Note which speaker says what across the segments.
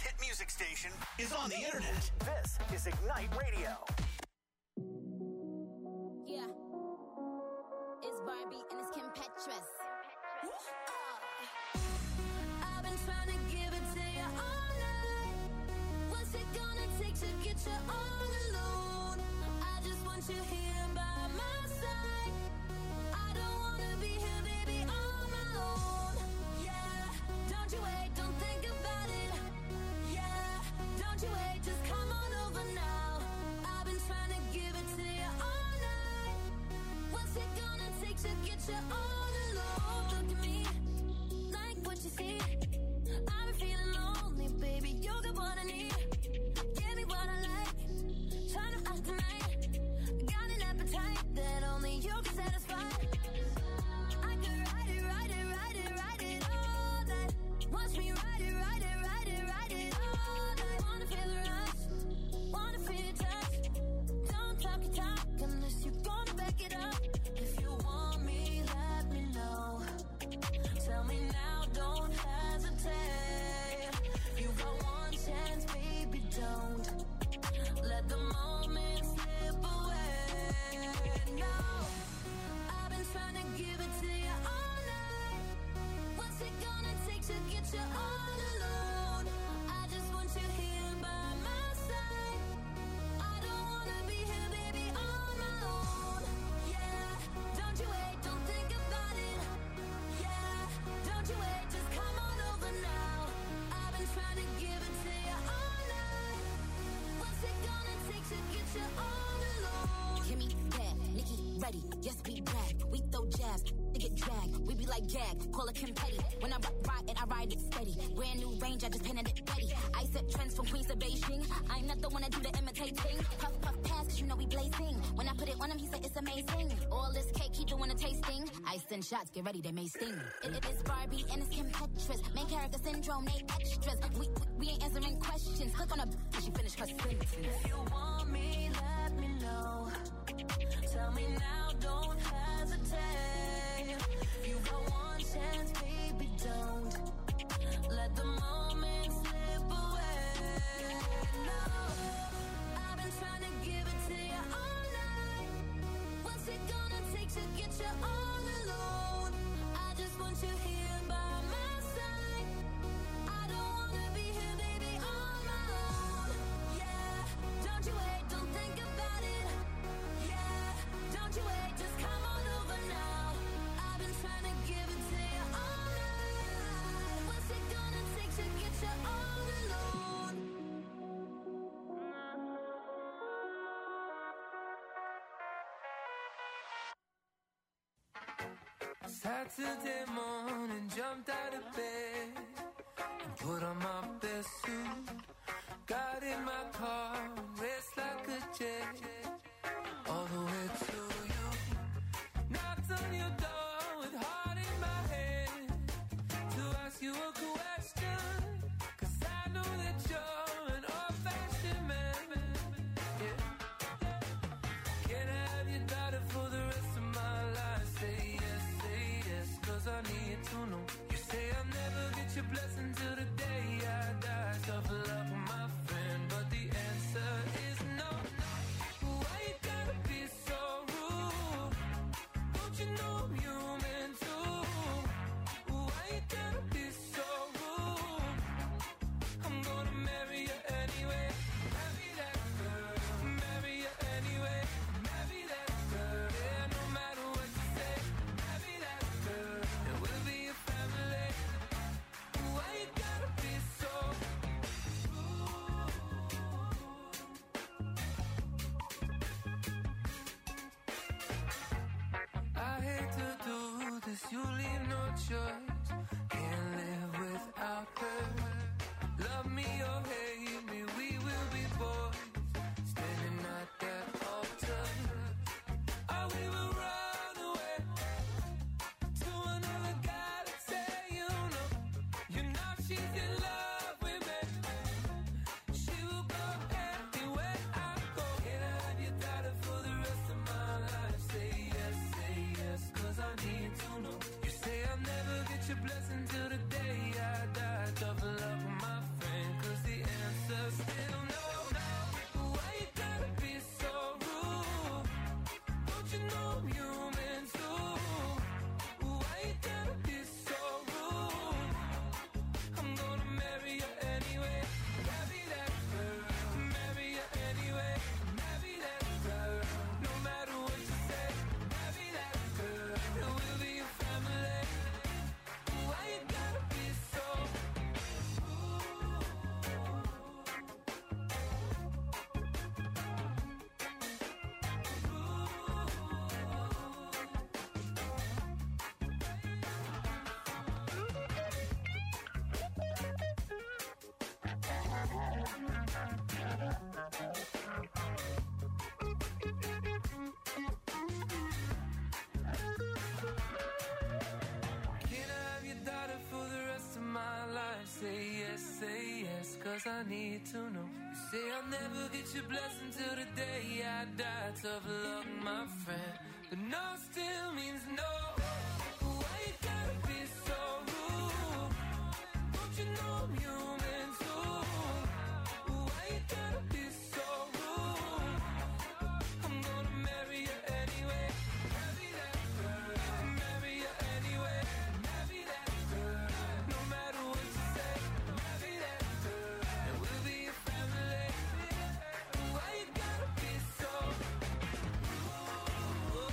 Speaker 1: hit music station is on the internet. This is Ignite Radio.
Speaker 2: Yeah. It's Barbie and it's Kim Petras. I've been trying to give it to you all night. What's it gonna take to get you all alone? I just want you here by my side. I don't wanna be here, baby, on my own. Yeah, don't you wait, don't think about it. Yeah, don't you wait, just come on over now. I've been trying to give it to you all night. What's it gonna take to get you all alone? Look at me, like what you see. I've been feeling lonely, baby, you got what I need. Give me what I like, try to act tonight. Got an appetite that only you can satisfy. I could ride it, ride it, ride it, ride it all night. Watch me ride it, ride it, ride it, ride it all night. Wanna feel the rush, wanna feel your touch. Don't talk your talk unless you're gonna back it up. If you want me, let me know. Tell me now, don't hesitate. You got one chance, baby, don't let the moment slip away. No, I've been trying to give it to you all night. What's it gonna take to get you all alone? I just want you here by my side. I don't wanna be here, baby, on my own. Yeah, don't you wait, don't think about it. Yeah, don't you wait, just come on over now. I've been trying to give it to you all night. What's it gonna take to get you all alone?
Speaker 3: Kimmy, bad, Nikki, ready, yes we brag. We throw jabs, they get dragged. We be like gag, call it Kim Petty. When I ride it, I ride it steady. Brand new range, I just painted it ready. I set trends from Queens to Beijing. I'm not the one that do the imitating. Puff, puff, pass, cause you know we blazing. When I put it on him, he said it's amazing. All this cake, he doing a tasting. I send shots, get ready, they may sting. It is Barbie and it's Kim Petras. Main character syndrome, they extras. We ain't answering questions. Click on her, she finished her sentence.
Speaker 2: If you want me, let me know. Tell me now, don't hesitate. You got one chance, baby, don't let the moment slip away. No, I've been trying to give it to you all night. What's it gonna take to get you all alone? I just want you here by my side. I don't wanna be here, baby, on my own. Yeah, don't you wait, don't think about it. Yeah, don't you wait, just come on over now. I've been trying to give it to you all night. What's it gonna take to get you all alone?
Speaker 4: Saturday morning, jumped out of bed and put on my best suit. Got in my car, raced like a jet, all the way to you. Knocked on your door with heart in my head to ask you a question, cause I know that you're an old-fashioned man. Yeah. Can I have your daughter for the rest of my life? Say yes, cause I need to know. You say I'll never get your blessing till the day I die. Tough love for my friend, but the answer is no. Why you gotta be so rude? Don't you know I'm human too? Why you gotta be so rude? I'm gonna marry you anyway. Marry that girl. Marry you anyway. Marry that girl. Yeah, no matter what you say. Marry that girl. And we'll be a family. Why you gotta be so rude? I hate to do this, you leave no choice. Can't live without her. Love me or hate me, we will be boys. Standing at that altar. Oh, we will run away to another guy that say you know she's in love with me. She will go anywhere I go. Can I have your daughter for the rest of my life? Say yes, cause I need to know. You say I'll never get your 'cause I need to know. You say I'll never get your blessing till the day I die. Tough luck, my friend, but no still means no. Why you gotta be so rude? Don't you know I'm human too? Why you gotta be so rude? I'm gonna marry you anyway. Marry that girl. Marry you anyway. Marry that girl. No matter what you say. Marry that girl. And we'll be a family. Why you gotta be so rude?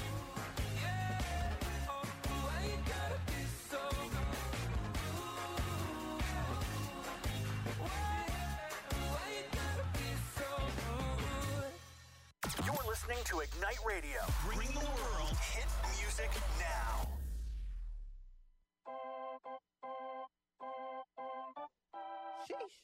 Speaker 4: Yeah. Oh, why you gotta be so rude? Why you gotta be so rude?
Speaker 1: You're listening to Ignite Radio. Bring the world hit music now.
Speaker 5: Sheesh.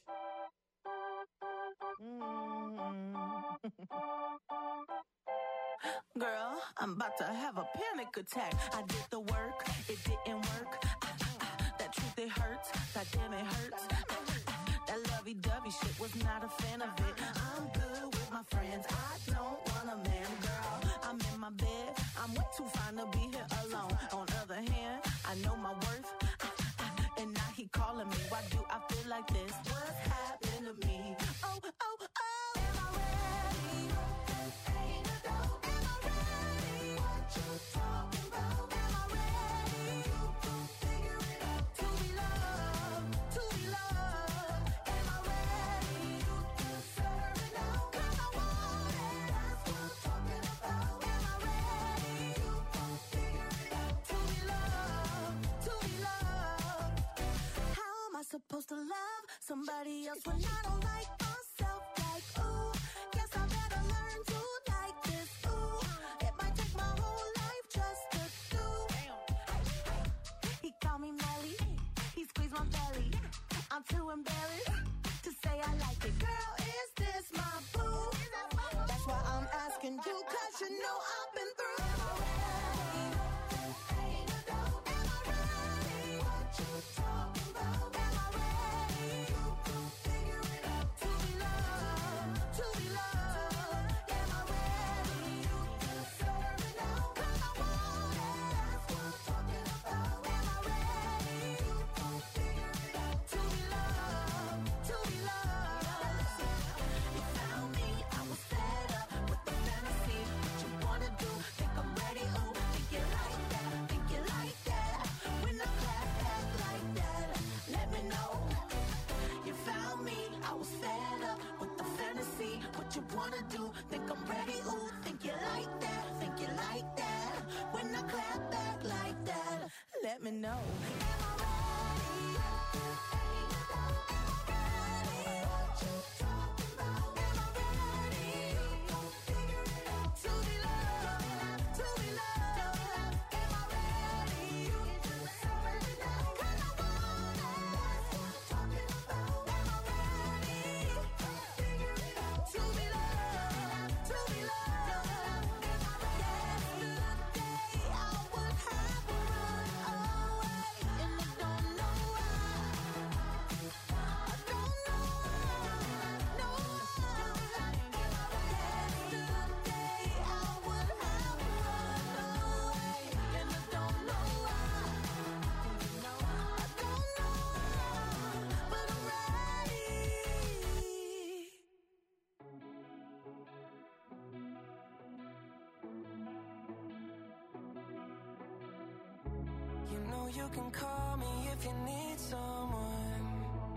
Speaker 5: Girl, I'm about to have a panic attack. I did the work, it didn't work. That truth, it hurts. God damn, it hurts. That lovey-dovey shit, was not a fan of it. I'm good with my friends. I don't want a man, girl. I'm in my bed. I'm way too fine to be here alone. On the other hand, I know my worth. And now he calling me. Why do I feel like this? What's happening to me? Oh, oh, oh. Am I ready? Ain't a dope. Am I ready? What you talking about? Am I ready? You gon' figure it out. To be loved, to be loved. Am I ready? You deserve it now. 'Cause I want it. That's what I'm talking about. Am I ready? You gon' figure it out. To be loved, to be loved. How am I supposed to love somebody else when I don't like myself? Like, ooh, guess I better learn to like this. Ooh, it might take my whole life just to do. He called me Melly, he squeezed my belly. I'm too embarrassed to say I like it. Girl, is this my boo? That's why I'm asking you, 'cause you know I've been through. Am I ready? Ain't a dope. Am I ready? What you talking about? Am I ready? You gon' figure it out. To be loved, to be loved. Am I ready? You deserve it now. 'Cause I want it. That's what I'm talking about. Am I ready? You gon' figure it out. To be loved, to be loved. You found me, I was fed up with the fantasy. What you wanna do? Think I'm ready? Ooh, think you like that? Think you like that? When the clap back like that, let me know. You found me, I was fed up with the fantasy. What you wanna do? Think I'm ready? Ooh, think you like that? Think you like that? When I clap back like that, let me know. Am I ready? Ain't a doubt. Am I ready? What you talking about? Am I ready? You gon' figure it out. To be loved, to be loved. Am I ready? You deserve it now. 'Cause I want it. That's what I'm talking about. Am I ready? You gon' figure it out. To be loved, to be loved. Am I ready? Yesterday I would have run away, and I don't know why. I don't know why. No. Yesterday I would have run away, and I don't know why. I don't know, but I'm ready.
Speaker 4: You know you can call me if you need someone.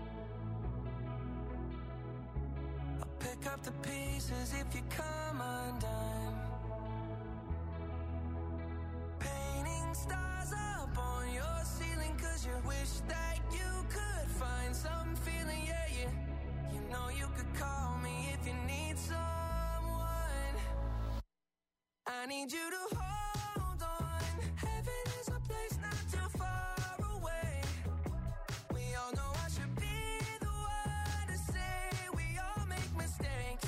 Speaker 4: I'll pick up the pieces if you come undone. Painting stars up on your ceiling 'cause you wish that you could find some feeling, yeah, yeah. You know you could call me if you need someone. I need you to hold on. Heaven is a place not too far away. We all know I should be the one to say we all make mistakes.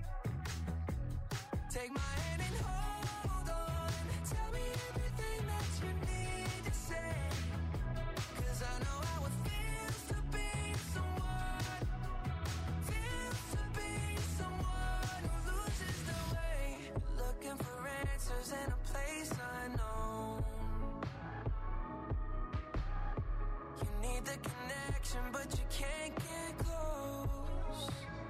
Speaker 4: Take my hand and hold on. Tell me everything that you need to say. 'Cause I know how it feels to be someone the connection, but you can't get close.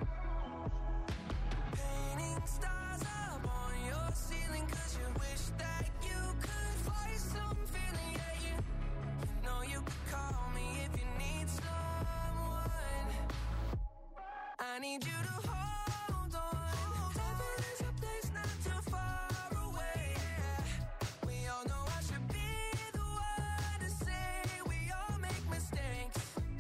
Speaker 4: Painting stars up on your ceiling, cause you wish that you could fly some feeling. Yeah, you know you could call me if you need someone. I need you to hold on. Heaven is a place not too far away. We all know I should be the one to say we all make mistakes.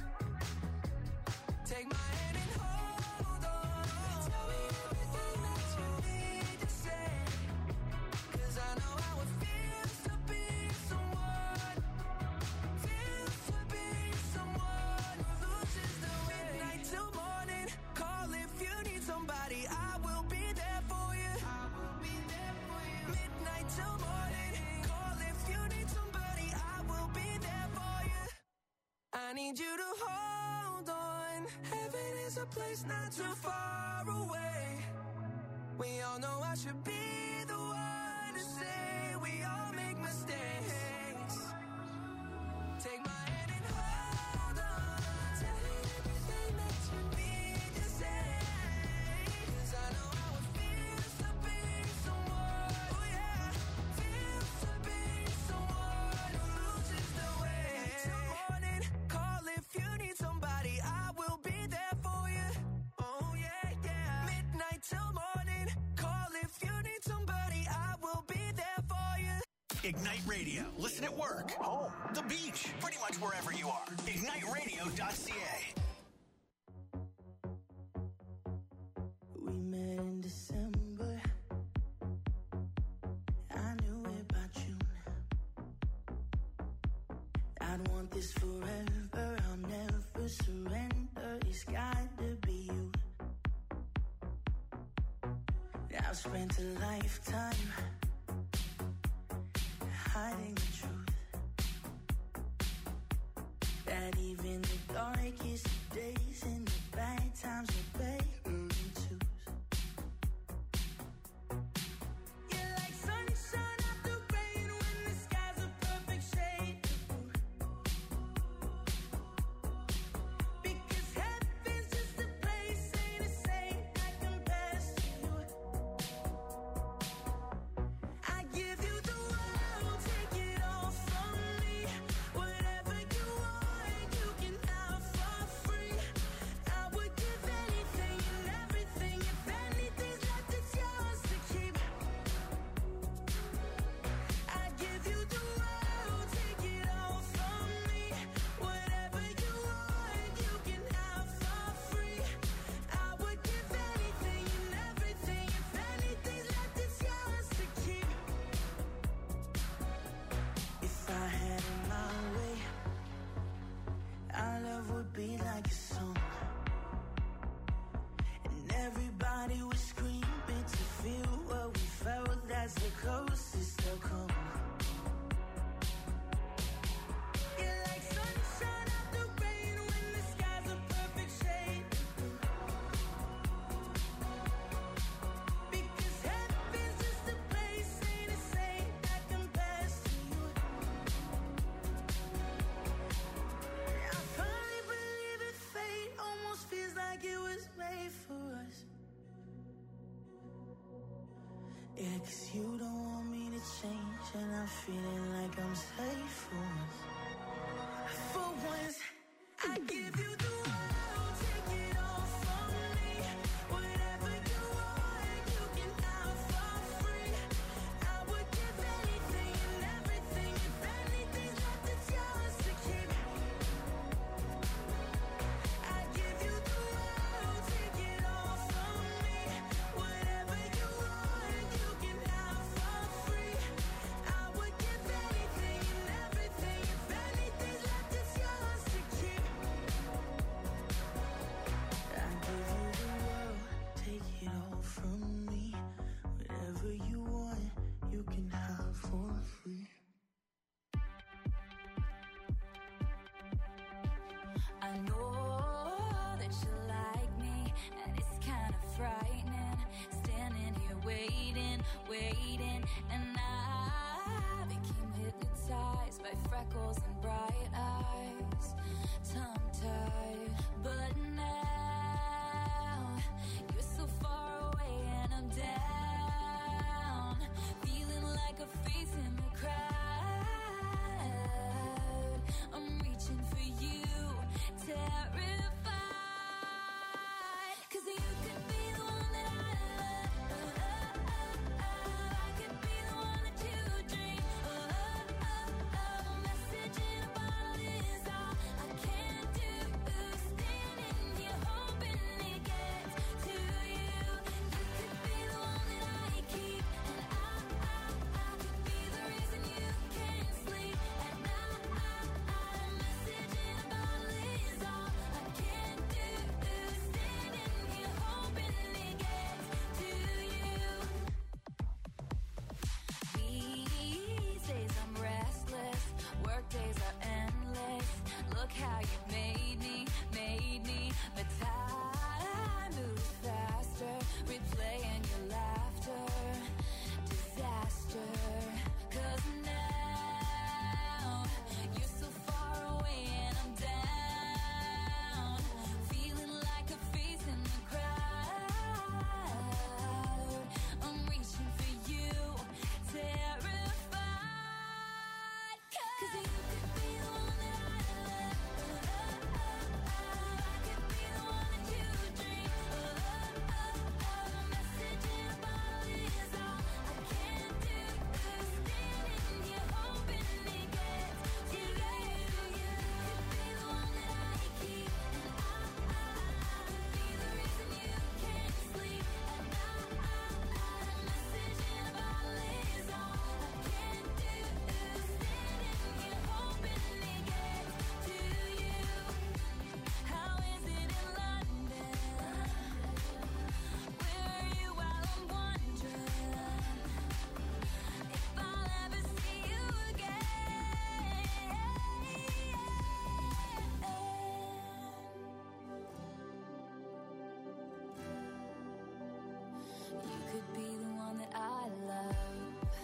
Speaker 4: Take my hand and hold on. Tell me everything that you need to say, cause I know how it feels to be someone. Feels to be someone who loses the way. Midnight till morning, call if you need somebody. I will be there for you. I will be there for you. Midnight till morning, call if you need somebody. I will be there for you. I need you to hold on. Heaven is a place not too far away. We all know I should be the one to say we all make mistakes. Take my hand and hold on. Tell me everything that you need to say, cause I know how it feels to be someone. Oh yeah, feels to be someone who loses the way. Till morning, call if you need somebody. I will be there for you. Oh yeah, yeah. Midnight till morning, call if you need somebody. I will be there for you.
Speaker 1: Ignite Radio. Listen at work, home, the beach, pretty much wherever you are. IgniteRadio.ca.
Speaker 5: We met in December. I knew it by June. I'd want this forever. I'll never surrender. It's got to be you. I've spent a lifetime hiding the truth. That even the darkest days and the bad times are better than twos. You're like sunshine after rain when the sky's a perfect shade of blue. Because heaven's just a place, ain't a saint that compares to you. I give you the world, take it all from me. Whatever you want, you can have for free. I would give anything and everything. If anything's left, it's yours to keep. I give you the world, take it all from me. Whatever you want, you can have for free. I would give anything and everything. If anything's left, it's yours to keep. If I had it my way, our love would be like a song, and everybody would scream to feel what we felt. That's the closest they'll come. You're like sunshine after rain when the sky's a perfect shade of blue. Because heaven's just a place, ain't a saint that compares to you. I finally believe in fate, almost feels like it was made for us. Yeah, 'cause you don't want me to change, and I'm feeling like I'm safe for once. For once, I give you the world, take it all from me. Whatever you want, you can have for free. I would give anything and everything. If anything's left, it's yours to keep. I give you the world, take it all from me. Whatever you want, you can have for free. I would give anything and everything. If anything's left, it's yours to keep. I give you the world, take it all from me. Whatever you want, you can have for free.
Speaker 3: I know that you like me, and it's kind of frightening. Standing here waiting, and I became hypnotized.
Speaker 2: hypnotized by freckles and bright eyes, tongue-tied. But now you're so far away and I'm down, feeling like a face in the crowd. I'm reaching for you, terrified, 'cause you could be the one that I love. I could be the one that you dream. Message in a bottle is all I can do. Standing here hoping it gets to you. You could be the one that I keep, and I could be the reason you can't sleep at night. Message in a bottle is all I can do. Standing here hoping it gets to you. These days I'm restless, work days are endless. Look how you made me, but time moves faster, replaying your laughter, disaster. 'Cause now you're so far away and I'm down, feeling like a face in the crowd. I'm reaching for you, terrified, 'cause you could be the one that I love. I could be the one that you dream. Message in a bottle is all I can do. Standing here hoping it gets to you. You could be the one that I keep, and I could be the reason you can't sleep at night. Message in a bottle is all I can do. Standing here hoping it gets to you. How is it in London? Where are you while I'm wondering if I'll ever see you again? You could be the one that I love.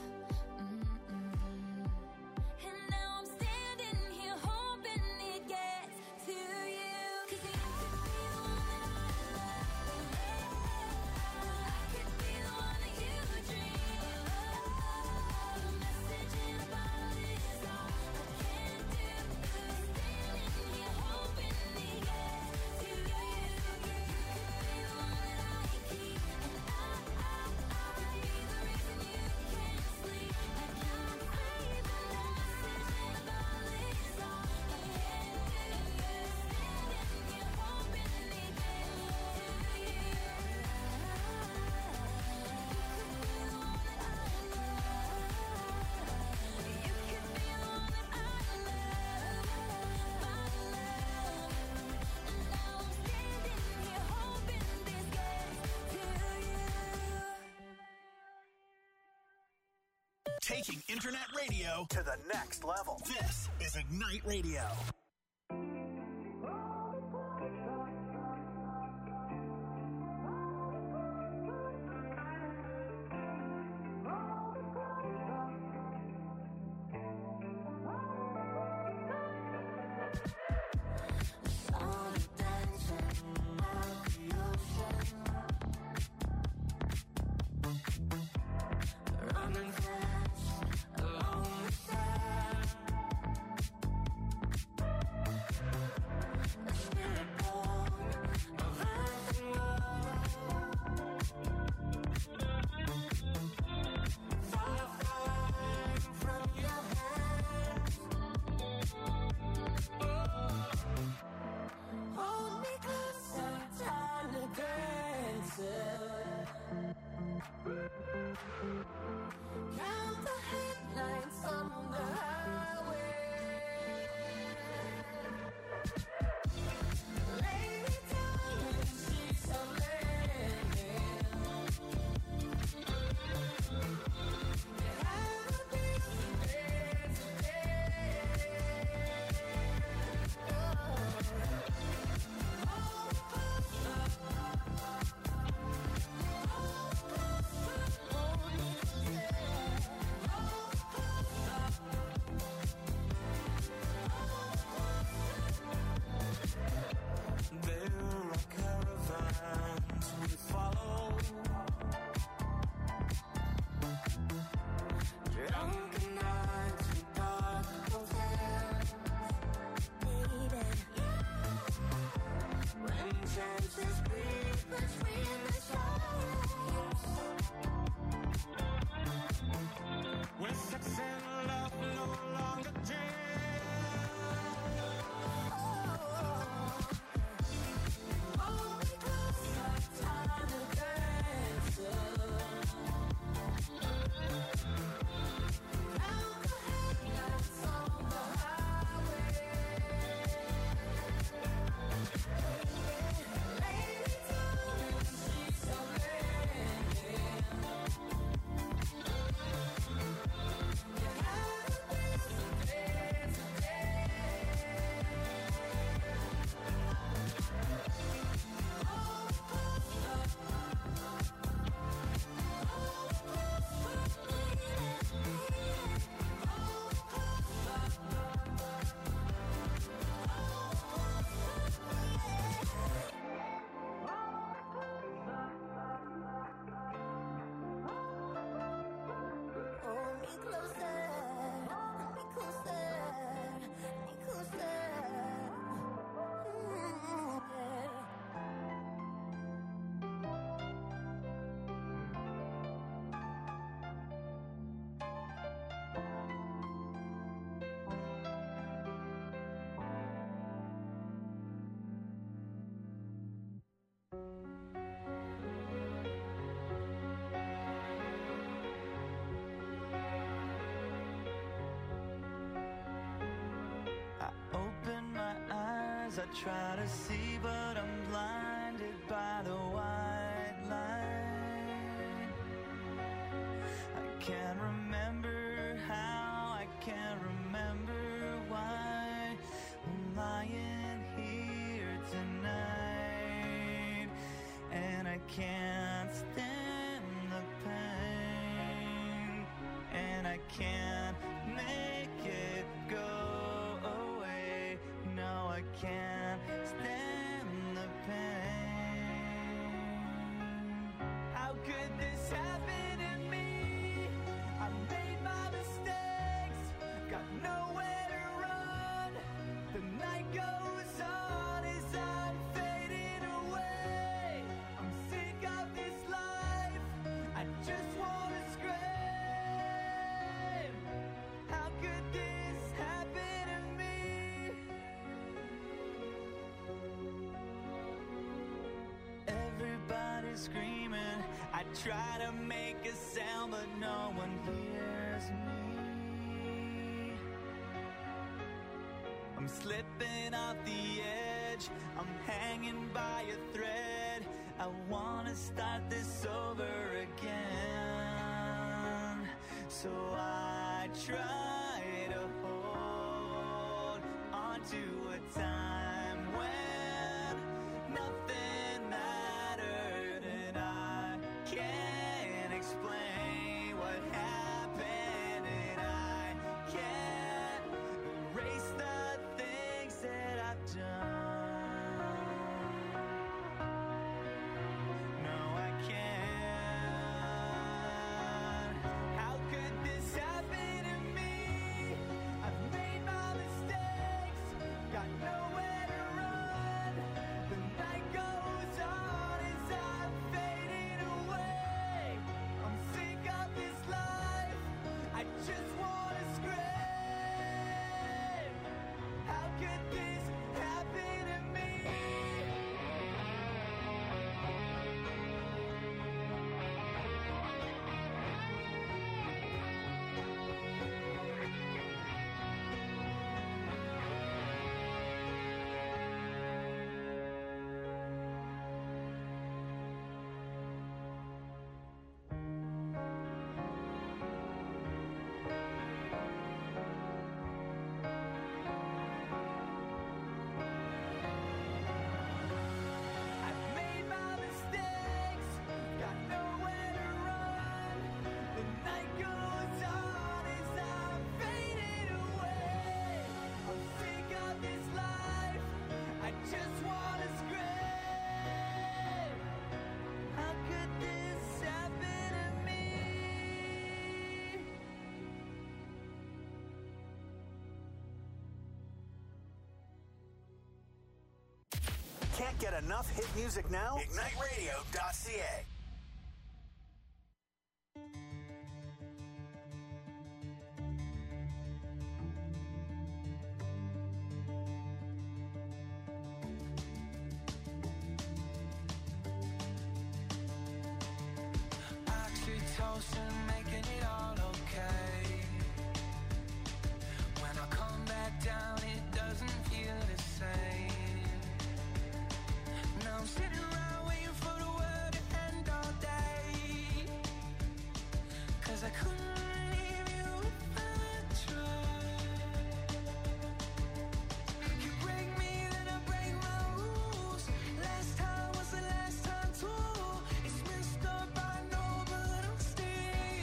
Speaker 2: And now I'm standing here hoping it gets to you. 'Cause you could be the one that I love. I could be the one that you dream. Message in a bottle is all I can do. Standing here hoping it gets to you. You could be the one that I keep, and I could be the reason you can't sleep at night. Message in a bottle is all I can do. Standing here hoping it gets to you. You could be the one that I love. You could be the one that I love, my love. And now I'm standing here hoping this gets to you.
Speaker 1: Taking internet radio to the next level. This is Ignite Radio.
Speaker 2: Running fast along the sand.
Speaker 6: things I try to see, but I'm blinded by the white light. I can't remember how, I can't remember why I'm lying here tonight, and I can't stand the pain, and I can't make it go away. No, I can't stand the pain. How could this happen to me? I made my mistakes, got nowhere to run. The night goes on as I'm fading away. I'm sick of this life, I just wanna scream. How could this happen to me? Everybody's screaming, I try to make a sound, but no one hears me. I'm slipping off the edge, I'm hanging by a thread. I wanna start this over again. So I try to hold on to a time when nothing mattered, and I can't explain what happened, and I can't erase the things that I've done. No, I can't. How could this happen to me? I've made my mistakes, got nowhere to run. The night goes on as I'm fading away. I'm sick of this life, I just wanna scream. How could this happen to me? I've made my mistakes, got nowhere to run. The night goes on as I'm fading away. I'm sick of this life, I just wanna scream. How could this happen to me?
Speaker 1: Can't get enough hit music now? IgniteRadio.ca.
Speaker 4: Oxytocin making it all okay. When I come back down, it doesn't feel the same. Now I'm sitting around waiting for the world to end all day. 'Cause I couldn't leave you if I tried. You break me, then I break my rules. Last time was the last time too. It's messed up, I know, but I'm still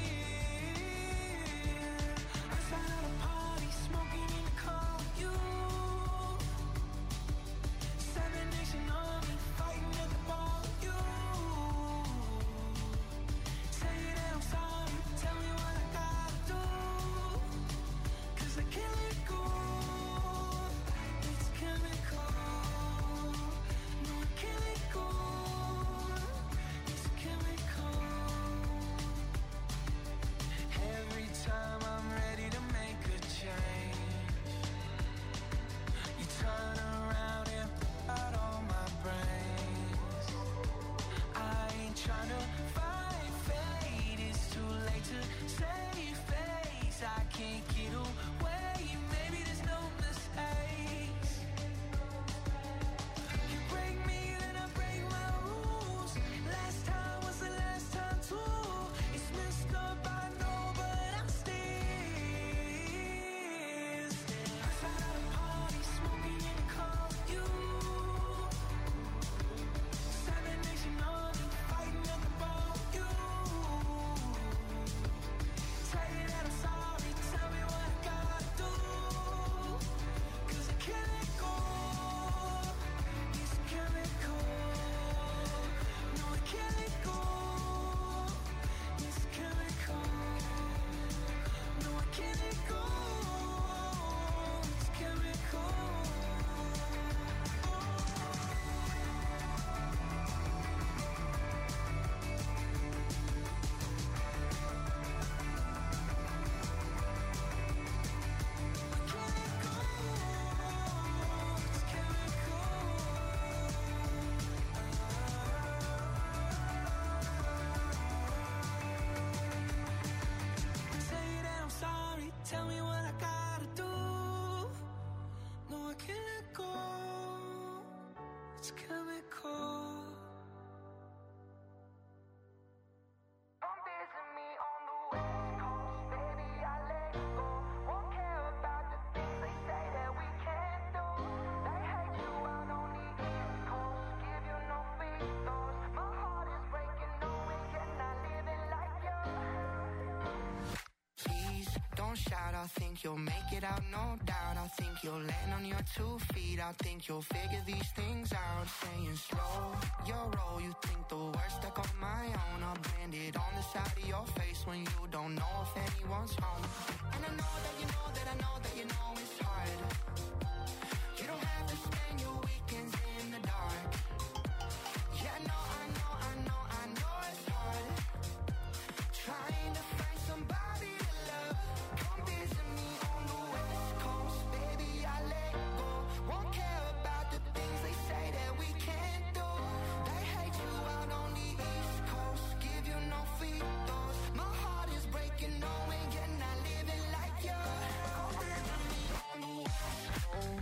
Speaker 7: think you'll make it out, no doubt. I think you'll land on your 2 feet. I think you'll figure these things out. Saying slow your roll, you think the worst stuck on my own. I'll brand it on the side of your face when you don't know if anyone's home. And I know that you know that I know that you know it's hard. You don't have to spend your weekends in the dark. Yeah, I know it's hard. Trying to find somebody to love. Come visit me on the West Coast, baby, I let go. Won't care about the things they say that we can't do. They hate you out on the East Coast, give you no free throws. My heart is breaking, knowing you're not living like you. Come visit me on the West Coast.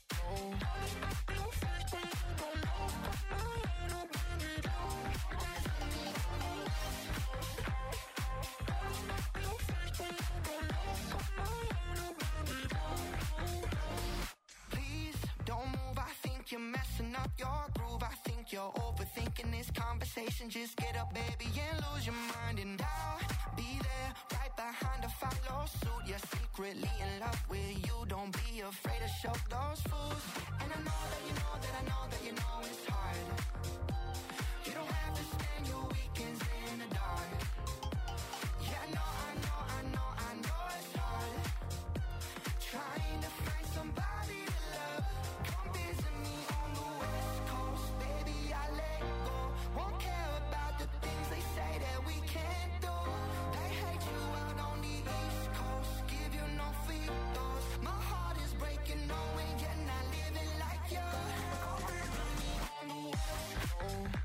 Speaker 7: You're messing up your groove. I think you're overthinking this conversation. Just get up, baby, and lose your mind. And I'll be there right behind to follow suit. You're secretly in love with you. Don't be afraid to show those fools. And I know that you know that I know that you know it's hard. You don't have to spend your weekends in the dark. Yeah, I know it's hard. Trying to find somebody to love. Come visit me on the West Coast, baby, I let go. Won't care about the things they say that we can't do. They hate you out on the East Coast, give you no free throws. My heart is breaking, knowing you're not living like you. Come visit me on the West Coast.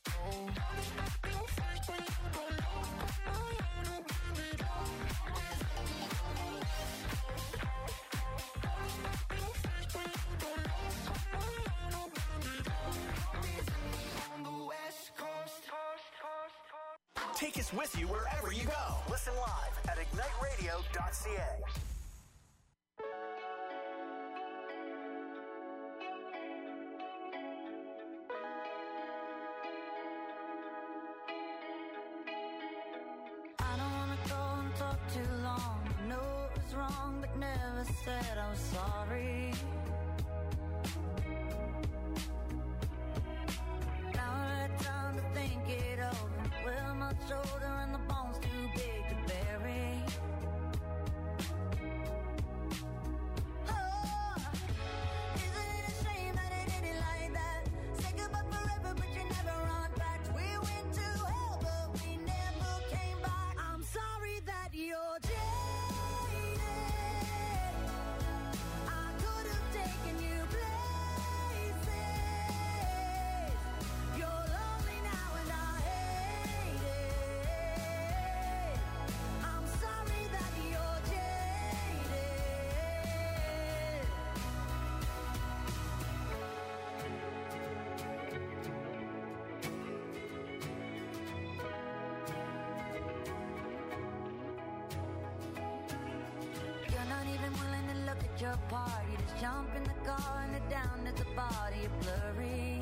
Speaker 1: Take us with you wherever you go. Listen live at igniteradio.ca.
Speaker 2: I don't wanna go and talk too long. I know it was wrong, but never said I was sorry. Now I had time to think it over. Well, my shoulder and the bones too big to bury. Oh, isn't it a shame that it ended like that? Say goodbye forever, but you never run back. We went to hell, but we never came back. I'm sorry that you're jaded. I could have taken you places. You're lonely now and I hate it. I'm sorry that you're jaded. You're not even willing to look at your part. You just jump in the car and head down at the body. You're blurry.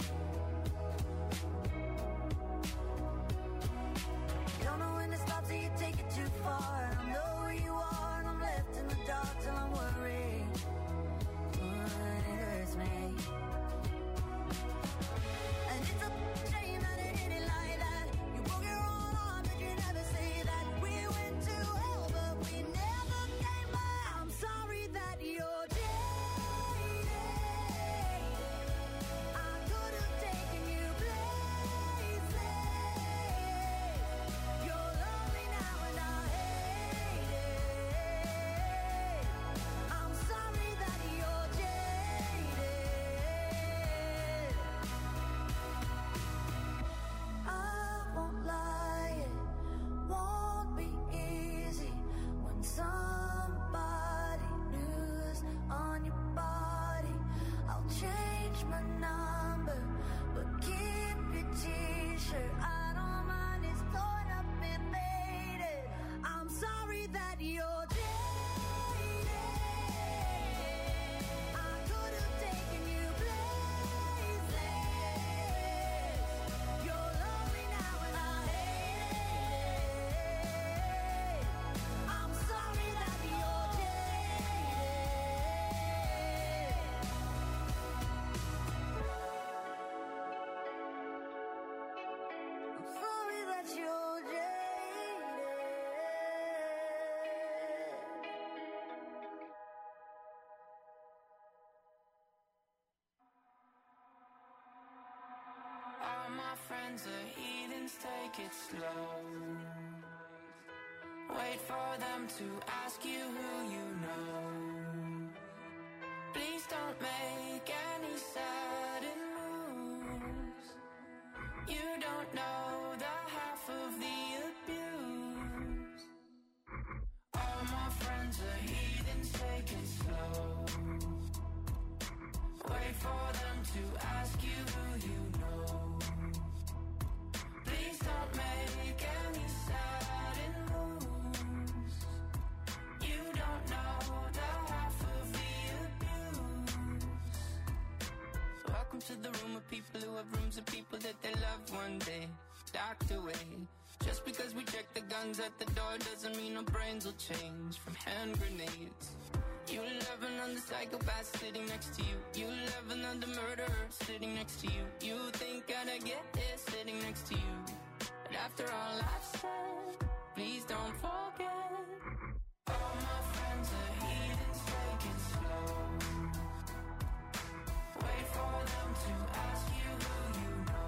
Speaker 2: You don't know when to stop, so you take it too far. I don't know where you are, and I'm left in the dark till I'm worried. But it hurts me. And it's a shame that it ended like that. You broke your own arm, but you never say that. We went to hell, but we never came back. I'm sorry that you're jaded.
Speaker 4: friends are heathens, take it slow. Wait for them to ask you who you know. Please don't make any sudden moves. You don't know the half of the abuse. All my friends are heathens, take it slow. Wait for them to ask you who you know. Please don't make any sudden moves. You don't know the half of the abuse. Welcome to the room of people who have rooms of people that they love one day docked away. Just because we check the guns at the door doesn't mean our brains will change from hand grenades. You love another psychopath sitting next to you. You love another murderer sitting next to you. You think I'd get it sitting next to you. But after all I've said, please don't forget. All my friends are heathens, take it slow. Wait for them to ask you who you know.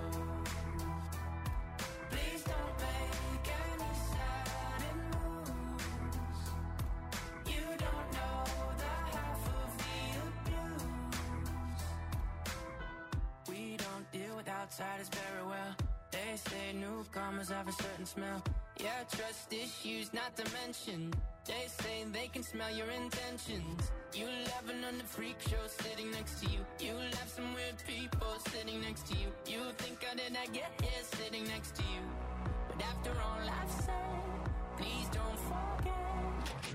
Speaker 4: Please don't make any sudden moves. You don't know the half of the abuse. We don't deal with outsiders very well. They say newcomers have a certain smell. Yeah, trust issues not to mention. They say they can smell your intentions. You laughing on the freak show sitting next to you. You laugh some weird people sitting next to you. You think how did I get here sitting next to you? But after all I've said, please don't forget.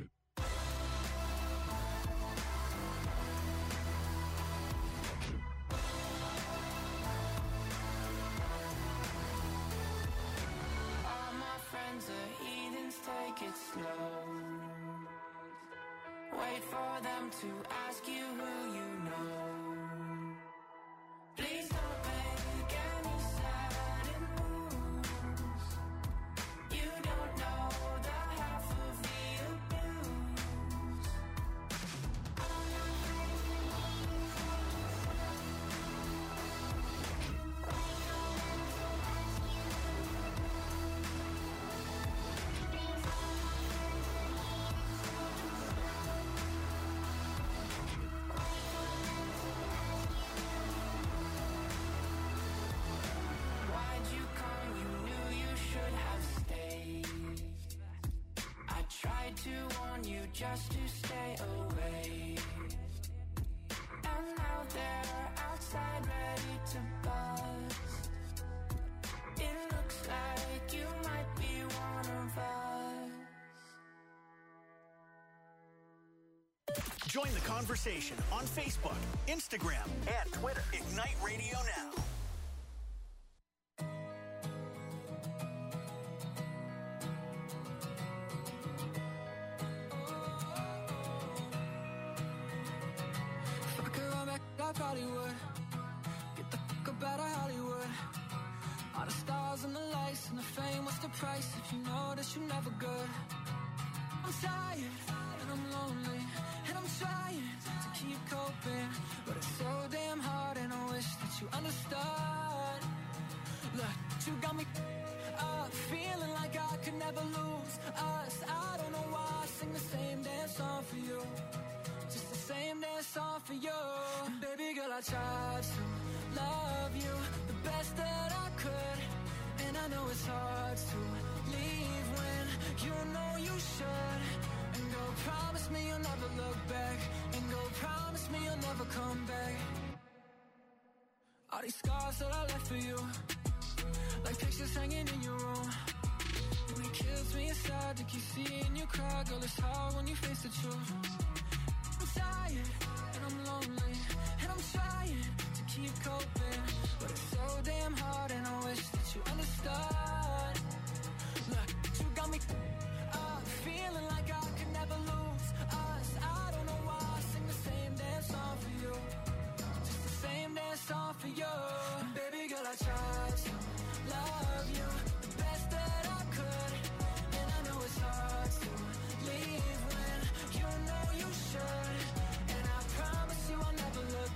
Speaker 4: All my friends are heathens, take it slow. Wait for them to ask you who you know. Please don't make any sudden moves. You don't know the half of the abuse. Why'd you come? You knew you should have stayed. I tried to warn you just to stay away. And now they're outside ready to bust. It looks like you might be one of us.
Speaker 1: Join the conversation on Facebook, Instagram, and Twitter. Ignite Radio Now.
Speaker 4: If I could run back, I probably would. Get the fuck up out of Hollywood. All the stars and the lights and the fame, what's the price if you know that you're never good? I'm tired and I'm lonely and I'm trying to keep coping, but it's so damn hard and I wish that you understood. Look, you got me up, feeling like I could never lose us. I don't know why I sing the same damn song for you, just the same damn song for you. And baby girl, I tried to love you the best that I could, and I know it's hard to leave when you know you should. And go promise me you'll never look back, and go promise me you'll never come back. All these scars that I left for you, like pictures hanging in your room, and it kills me inside to keep seeing you cry. Girl, it's hard when you face the truth. I'm tired and I'm lonely and I'm trying to keep coping, but it's so damn hard and I wish that you understood. Look, you got me up, feeling like I could never lose us. I don't know why I sing the same damn song for you, just the same damn song for you. And baby girl, I tried to love you the best that I could, and I know it's hard to leave when you know you should. And I promise you I'll never look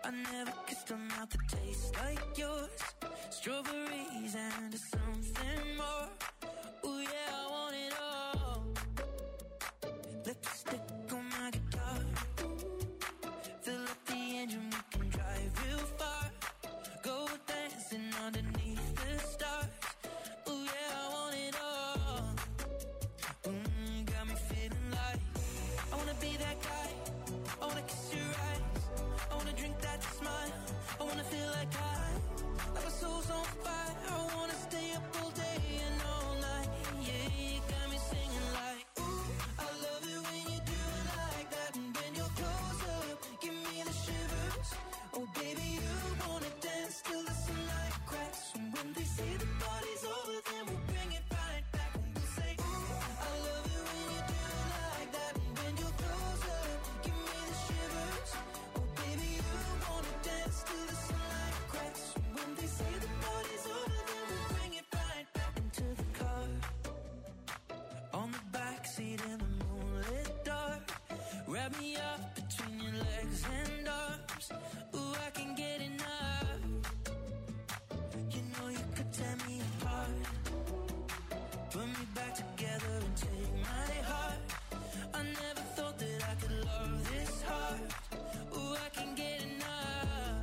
Speaker 8: I never kissed a mouth that tastes like yours. Strawberries and something more. Ooh yeah, I want it all. Lipstick on my guitar. Fill up the engine, we can drive real far. Go dancing underneath the stars. Ooh yeah, I want it all. You got me feeling like I wanna be that guy. I wanna kiss your eyes. I wanna drink that smile. I wanna feel like like my soul's on fire. I wanna stay up all day and all night. Yeah, you got me singing like, ooh, I love it when you do it like that. And when you're close up, give me the shivers. Oh baby, you wanna dance till the sunlight cracks. And when they say the party's over, then we'll bring it right back. And we'll say, ooh, I love it when you do it like that. And when you're close up, give me the shivers. Oh baby, you wanna dance till the sunlight cracks. When they say the party's over, then we'll bring it right back into the car. On the backseat in the moonlit dark. Wrap me up between your legs and arms. Ooh, I can get enough. You know you could tear me apart. Put me back together and take my heart. I never thought that I could love this hard. Ooh, I can get enough.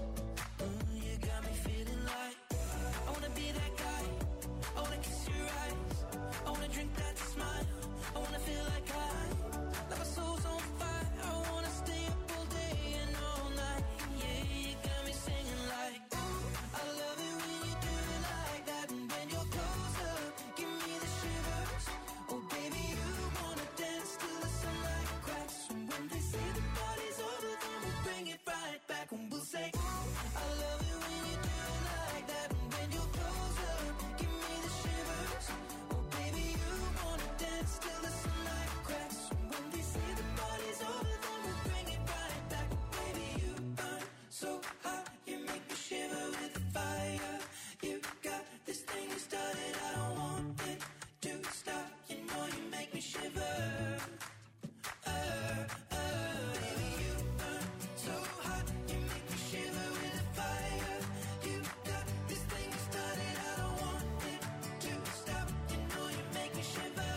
Speaker 8: You got me feeling like I wanna be that guy. I wanna kiss your eyes. I wanna drink that smile. I wanna feel like my soul's on fire. I wanna stay up all day and all night. Yeah, you got me singing like, ooh, I love it when you do it like that. And when you're close up, give me the shivers. Oh baby, you wanna dance till the sunlight cracks. And when they say the party's over, then we'll bring it right back. And we'll say, ooh, I love it when you do it like that. And when you're close up, give me the shivers. Oh baby, you wanna dance till the sunlight cracks. And when they say the party's over, then we'll bring it right back. Baby, you burn so hot, you make me shiver with the fire. You got this thing you started, I don't want it to stop. You know you make me shiver. Baby, you burn so hot, you make me shiver with the fire. You got this thing you started, I don't want it to stop. You know you make me shiver.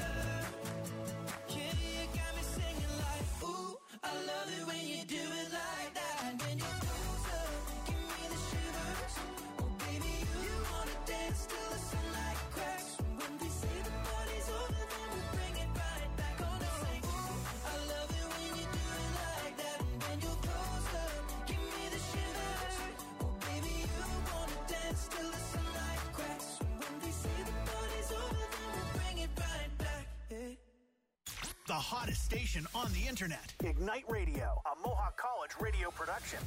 Speaker 8: Yeah, you got me singing like, ooh, I love it when you do it like that. And when you're close up, give me the shivers. Oh baby, you wanna dance till the sunlight cracks. And when they say the party's over, then we'll bring it right back. Oh no, say, ooh, I love it when you do it like that. And when you're close up, give me the shivers. Oh baby, you wanna dance till the sunlight cracks. And when they say the party's over, then we'll bring it right back. Yeah.
Speaker 1: The hottest station on the internet. Ignite Radio, a Mohawk College radio production.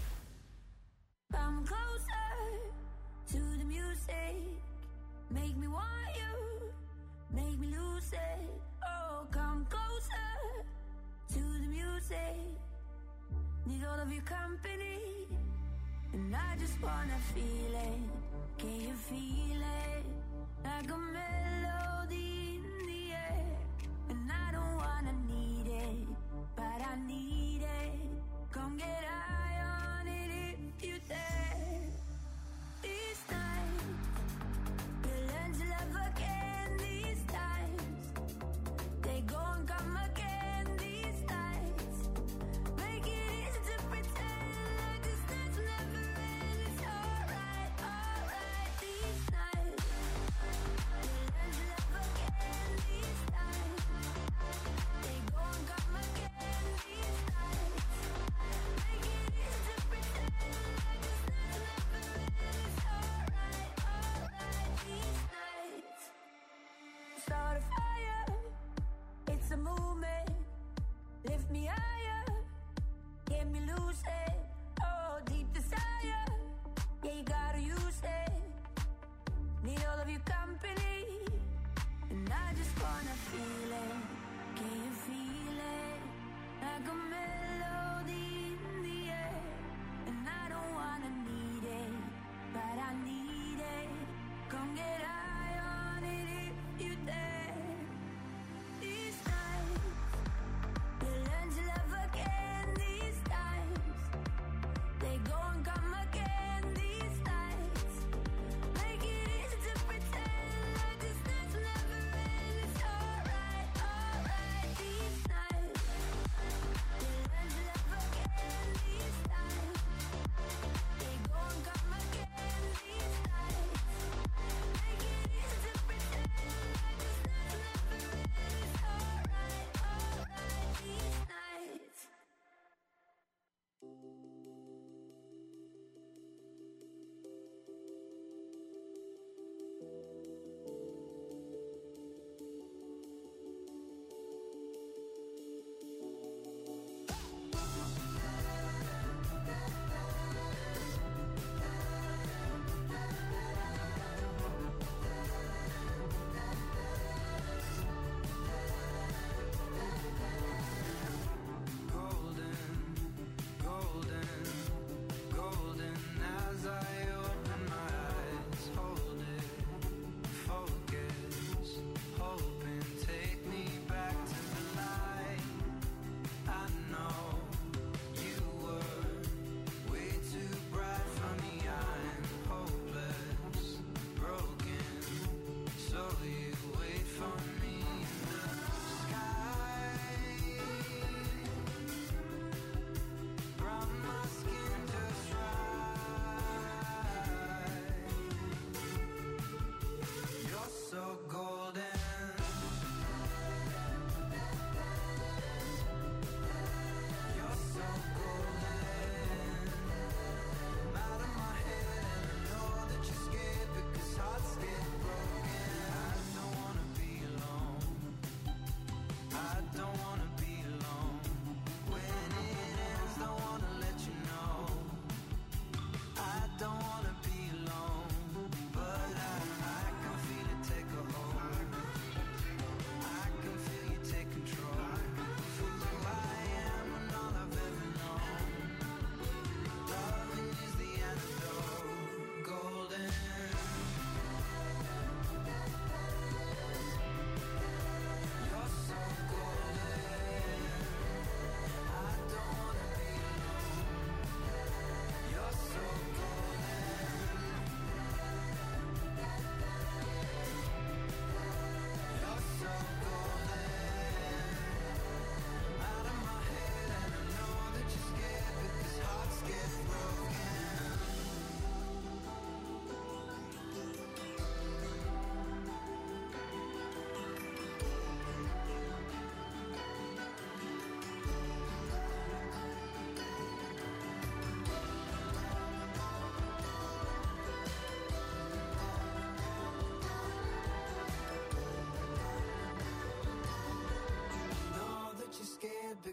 Speaker 2: Come closer to the music. Make me want you. Make me lose it. Oh, come closer to the music. Need all of your company. And I just wanna feel it. Can you feel it? Like a melody in the air. And I don't wanna need it, but I need it. Come get high on it if you dare. These times, we'll learn to love again. These times, they go and come again. These nights, make it easy to pretend like this night's never end. It's alright, alright. These nights, we'll learn to love again. These times, they go and come again. These nights, make it easy to pretend like this night's never end. It's alright, alright. These nights, start a fire. It's a movement. Lift me higher. Get me lucid. Oh, deep desire. Yeah, you gotta use it. Need all of your company. And I just wanna feel it. Can you feel it? Like a melody in the air. And I don't wanna need it, but I need it. Come get high on it if you dare. These nights, we'll learn to love again. These times, they go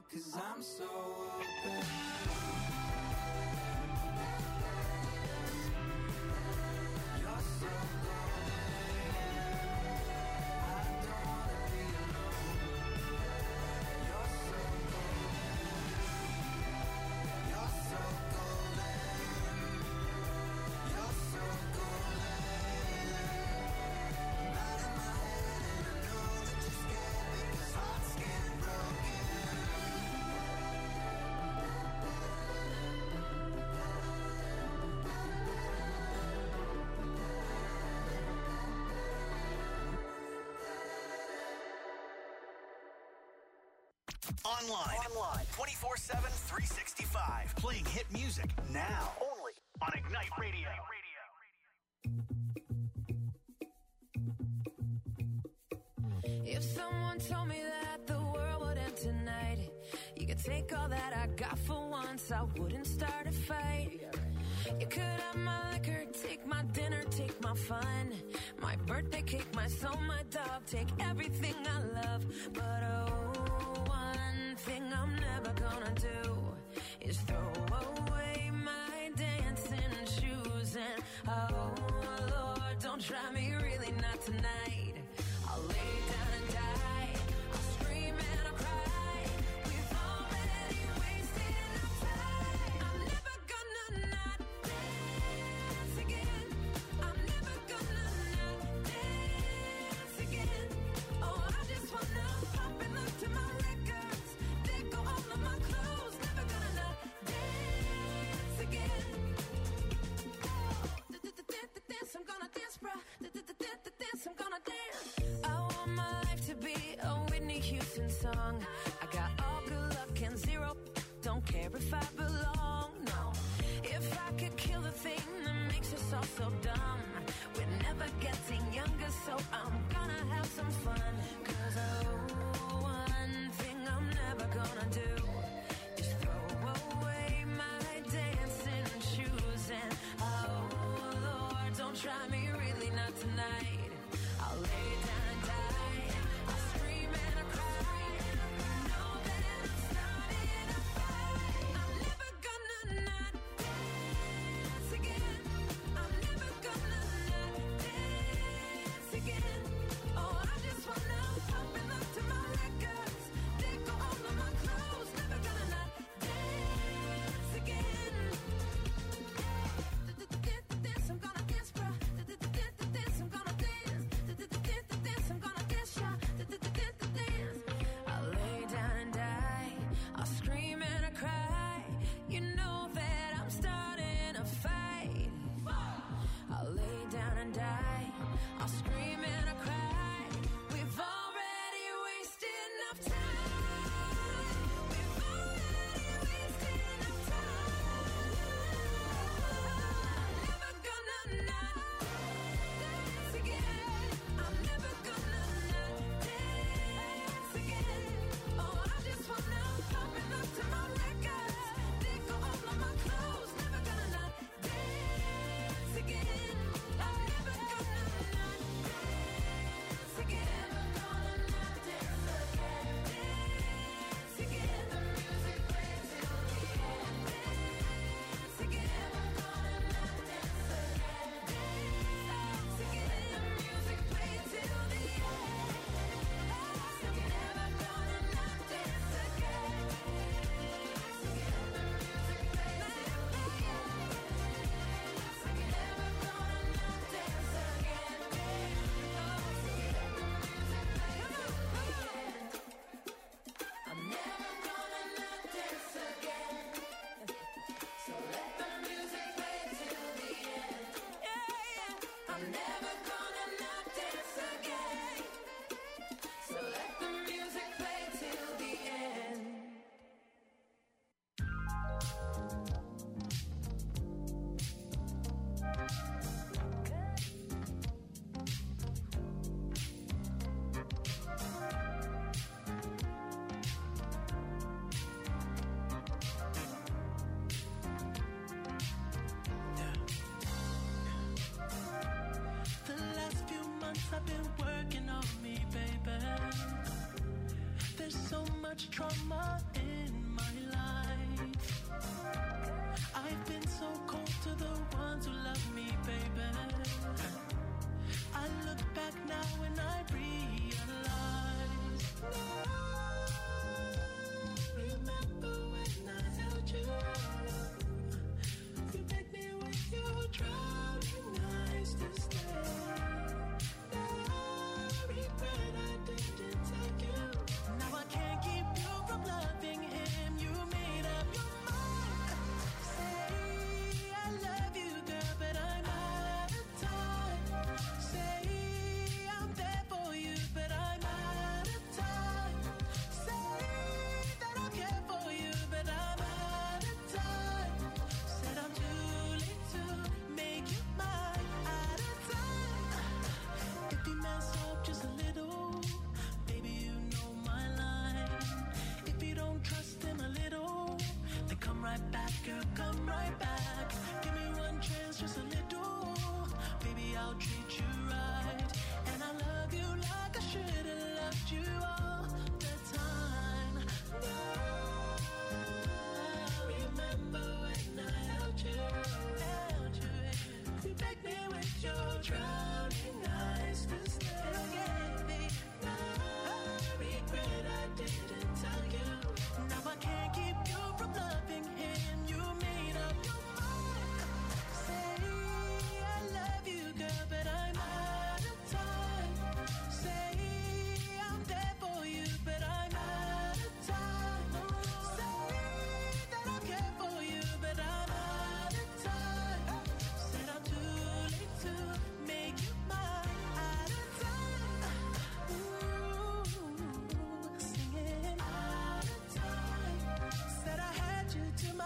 Speaker 4: 'cause I'm so open. You're so golden. I don't wanna be alone. You're so golden. You're so golden. You're so golden. I'm out of my head and I know that you're scared because hearts get broken.
Speaker 1: Online. 24/7, 365. Playing hit music now. Only on Ignite Radio.
Speaker 9: If someone told me that the world would end tonight, you could take all that I got for once, I wouldn't start a fight. You could have my liquor, take my dinner, take my fun, my birthday cake, my soul, my dog, take everything I love. But oh, one thing I'm never gonna do is throw away my dancing shoes. And oh Lord, don't try me, really not tonight. I'll lay down and die, I'll scream and I'll cry. We've already wasted enough time. I'm never gonna not dance again. I'm never gonna not dance again. Oh, I just wanna pop and look to my records. They go all of my clothes. Never gonna not dance again. Oh, dance, I'm gonna dance, bro. Dance, I'm gonna dance. I want my life to be a Whitney Houston song. I got all good luck and zero. Don't care if I belong, no. If I could kill the thing that makes us all so dumb, we're never getting younger, so I'm gonna have some fun. 'Cause oh, one thing I'm never gonna do is throw away my dancing shoes. And oh Lord, don't try me, really not tonight. I'll lay down and die, I'll scream and I'll cry. Know that I'm starting a fight. I'm never gonna not dance again. I'm never gonna not dance again. Oh, I just wanna pop and look to my records. They go all of my clothes. Never gonna not dance again. Dance, I'm gonna dance, bro. Dance, I'm gonna dance. Dance, I'm gonna dance, yeah. Dance. I'll lay down and die, I'll scream and I cry. You know that I'm starting a fight. I'll lay down and die, I'll scream and I cry. We've already wasted enough time. We've already wasted enough time. Never gonna not dance again. I'm never gonna not dance again. Oh, I just wanna pop and look to my records. They go all of my clothes. Never gonna not dance again. I'm never gonna not dance again. Never gonna not dance again. Dance again. The music plays till the end. Dance again. Never gonna not dance again. Dance again. The music plays till the end. Dance again. Never gonna not dance again. Dance again. The music plays till the end. Dance again. Never gonna not dance again. Dance again. The music plays till the end. I'm never gonna not dance again. So let the music play till the end. Yeah. I'm never gonna not dance again. So let the music play till the end.
Speaker 6: The last few months I've been working on me, baby. There's so much trauma in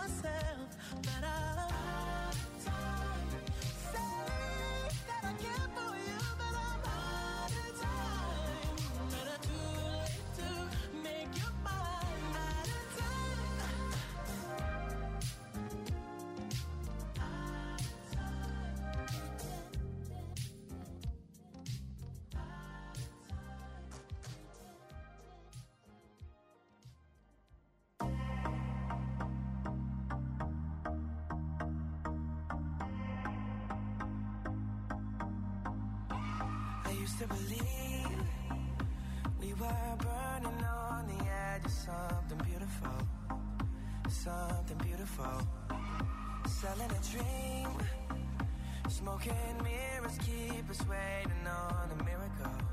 Speaker 10: myself that I'm out of time. Say that I care for you, but I'm out of time. Better too late to make you mine. Out of time. I used to believe we were burning on the edge of something beautiful, something beautiful. Selling a dream, smoking mirrors keep us waiting on a miracle,